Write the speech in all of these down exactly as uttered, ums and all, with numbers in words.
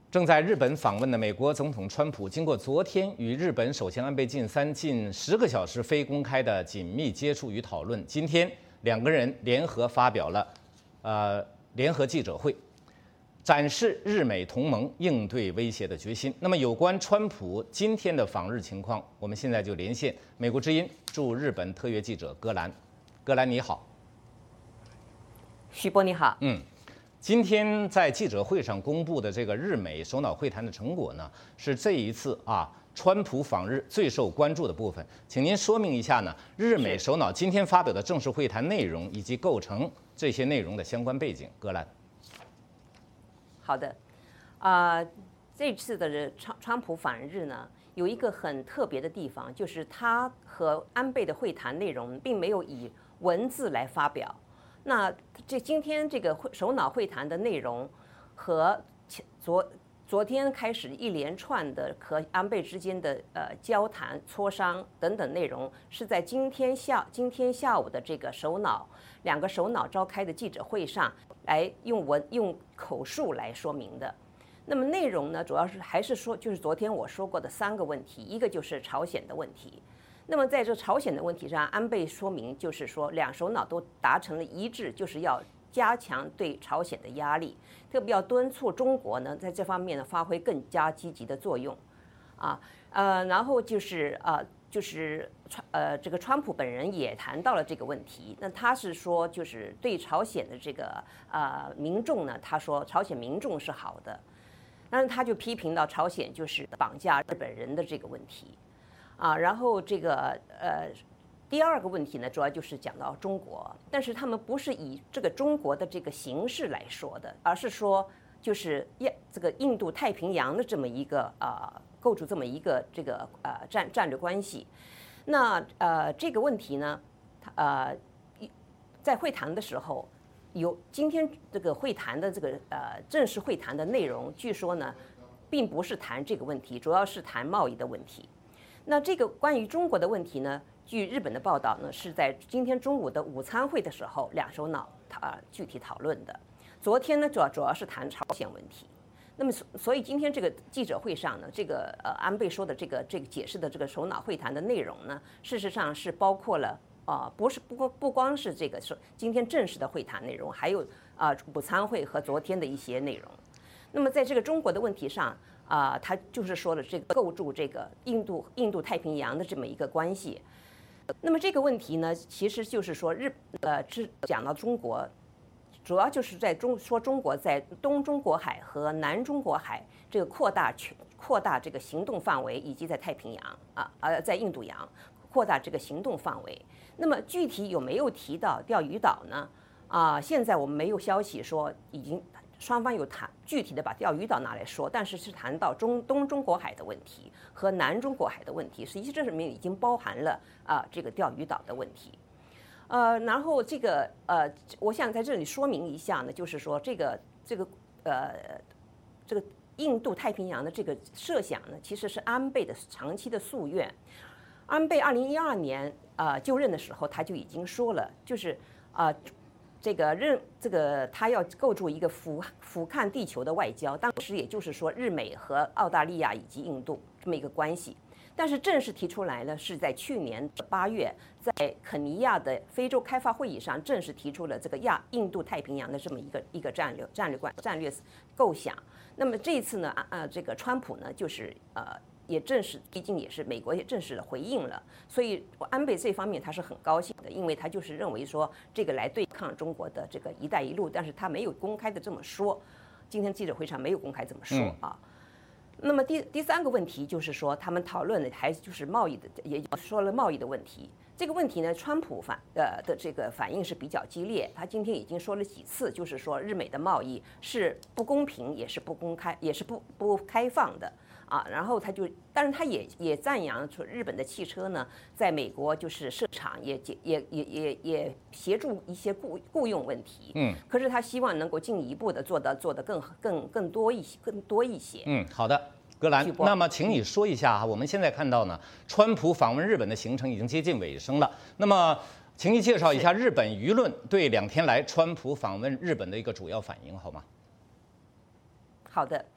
正在日本访问的美国总统川普，经过昨天与日本首相安倍晋三近十个小时非公开的紧密接触与讨论，今天两个人联合发表了呃联合记者会，展示日美同盟应对威胁的决心。那么，有关川普今天的访日情况，我们现在就连线美国之音驻日本特约记者戈兰。戈兰你好。 徐波你好。 嗯。今天在记者会上公布的这个日美首脑会谈的成果呢，是这一次啊川普访日最受关注的部分。请您说明一下呢，日美首脑今天发表的正式会谈内容以及构成这些内容的相关背景。戈兰。 好的，啊、呃，这次的川川普访日呢，有一个很特别的地方，就是他和安倍的会谈内容并没有以文字来发表。那这今天这个会首脑会谈的内容和昨昨天开始一连串的和安倍之间的呃交谈、磋商等等内容，是在今天下今天下午的这个首脑两个首脑召开的记者会上来用文用口述来说明的。那么内容呢，主要是还是说就是昨天我说过的三个问题，一个就是朝鲜的问题。那么在这朝鲜的问题上，安倍说明就是说，两首脑都达成了一致，就是要加强对朝鲜的压力，特别要敦促中国呢在这方面呢发挥更加积极的作用，啊呃，然后就是呃就是川呃这个川普本人也谈到了这个问题，那他是说就是对朝鲜的这个呃民众呢，他说朝鲜民众是好的，但是他就批评到朝鲜就是绑架日本人的这个问题。啊，然后这个呃，第二个问题呢，主要就是讲到中国，但是他们不是以这个中国的这个形式来说的，而是说就是亚这个印度太平洋的这么一个呃构筑这么一个这个呃战战略关系。那呃这个问题呢，呃在会谈的时候，有今天这个会谈的这个呃正式会谈的内容，据说呢，并不是谈这个问题，主要是谈贸易的问题。那这个关于中国的问题呢，据日本的报道呢，是在今天中午的午餐会的时候，两首脑啊具体讨论的。昨天呢，主要主要是谈朝鲜问题。那么，所以今天这个记者会上呢，这个呃安倍说的这个这个解释的这个首脑会谈的内容呢，事实上是包括了啊、呃，不是不不光是这个是今天正式的会谈内容，还有啊、呃、午餐会和昨天的一些内容。那么在这个中国的问题上。啊、呃，他就是说了这个构筑这个印度印度太平洋的这么一个关系。那么这个问题呢，其实就是说日呃，是讲到中国，主要就是在中说中国在东中国海和南中国海这个扩大扩大这个行动范围，以及在太平洋啊呃在印度洋扩大这个行动范围。那么具体有没有提到钓鱼岛呢？啊、呃，现在我们没有消息说已经。双方有谈具体的把钓鱼岛拿来说，但是是谈到中东中国海的问题和南中国海的问题，实际这里面已经包含了啊、呃、这个钓鱼岛的问题。呃，然后这个呃，我想在这里说明一下呢，就是说这个这个呃这个印度太平洋的这个设想呢，其实是安倍的长期的夙愿。安倍二零一二年啊、呃、就任的时候，他就已经说了，就是啊。呃这个任这个他要构筑一个俯俯瞰地球的外交，当时也就是说日美和澳大利亚以及印度这么一个关系。但是正式提出来呢，是在去年八月，在肯尼亚的非洲开发会议上正式提出了这个亚印度太平洋的这么一个一个战略战略观战略构想。那么这一次呢，啊、呃，这个川普呢，就是呃。也正式，毕竟也是美国也正式的回应了，所以安倍这方面他是很高兴的，因为他就是认为说这个来对抗中国的这个“一带一路”，但是他没有公开的这么说，今天记者会上没有公开这么说啊。嗯、那么第第三个问题就是说，他们讨论的还就是贸易的，也说了贸易的问题。这个问题呢，川普反呃的这个反应是比较激烈，他今天已经说了几次，就是说日美的贸易是不公平，也是不公开，也是不不开放的。啊，然后他就，但是他也也赞扬说日本的汽车呢，在美国就是设厂也也也也也协助一些雇雇佣问题，嗯，可是他希望能够进一步的做到做得更更更多一些更多一些。 嗯，好的，戈兰，那么请你说一下哈，我们现在看到呢，川普访问日本的行程已经接近尾声了，那么请你介绍一下日本舆论对两天来川普访问日本的一个主要反应好吗？ 好的。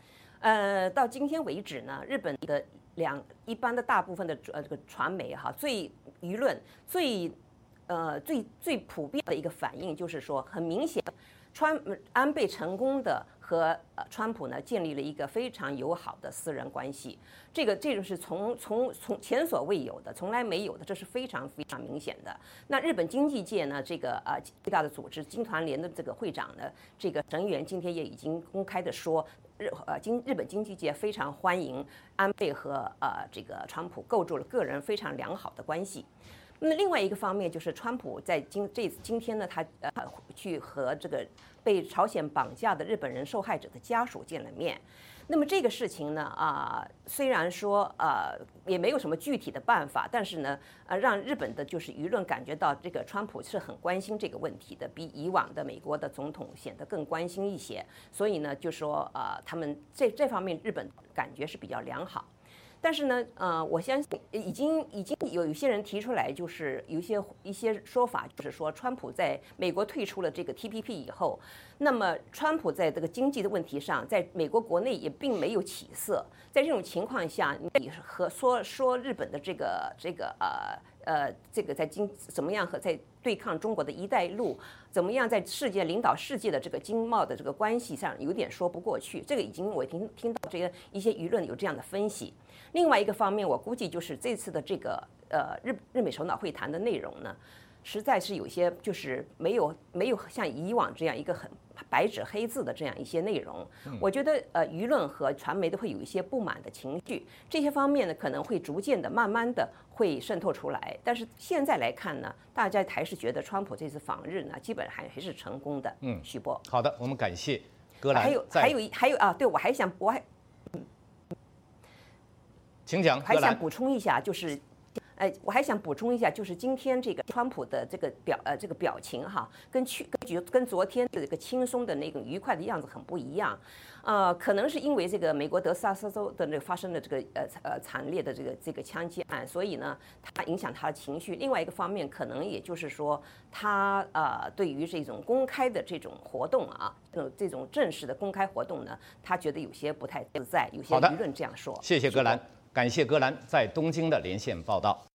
呃，到今天为止呢，日本的两一般的大部分的呃这个传媒哈，最舆论最呃最最普遍的一个反应就是说，很明显，川安倍成功的和呃川普呢建立了一个非常友好的私人关系，这个这个是从从从前所未有的，从来没有的，这是非常非常明显的。那日本经济界呢，这个呃最大的组织经团联的这个会长呢，这个成员今天也已经公开的说。日呃经日本经济界非常欢迎安倍和呃这个川普构筑了个人非常良好的关系。那另外一个方面就是川普在今这今天呢，他呃去和这个被朝鲜绑架的日本人受害者的家属见了面。那么这个事情呢，啊、呃，虽然说呃也没有什么具体的办法，但是呢，呃，让日本的就是舆论感觉到这个川普是很关心这个问题的，比以往的美国的总统显得更关心一些。所以呢，就说呃，他们这这方面日本感觉是比较良好。但是呢，呃，我相信已经已经有一些人提出来，就是有一些一些说法，就是说，川普在美国退出了这个 T P P 以后，那么川普在这个经济的问题上，在美国国内也并没有起色。在这种情况下，你和说说日本的这个这个呃呃这个在经怎么样和在对抗中国的一带一路，怎么样在世界领导世界的这个经贸的这个关系上，有点说不过去。这个已经我听听到这个一些舆论有这样的分析。另外一个方面，我估计就是这次的这个呃日日美首脑会谈的内容呢，实在是有些就是没有没有像以往这样一个很白纸黑字的这样一些内容。我觉得呃舆论和传媒都会有一些不满的情绪，这些方面呢可能会逐渐的、慢慢的会渗透出来。但是现在来看呢，大家还是觉得川普这次访日呢，基本还还是成功的。嗯，徐波。 好的，我们感谢戈兰。 还有还有还有啊，对我还想我还。 请讲， 还想补充一下，就是，哎，我还想补充一下，就是今天这个川普的这个表呃这个表情哈，跟去跟跟昨天的这个轻松的那种愉快的样子很不一样，呃，可能是因为这个美国德萨斯州的那个发生的这个呃呃惨烈的这个这个枪击案，所以呢，它影响他的情绪。另外一个方面，可能也就是说，他呃对于这种公开的这种活动啊，这种这种正式的公开活动呢，他觉得有些不太自在，有些舆论这样说。 谢谢戈兰。感谢戈兰在东京的连线报道。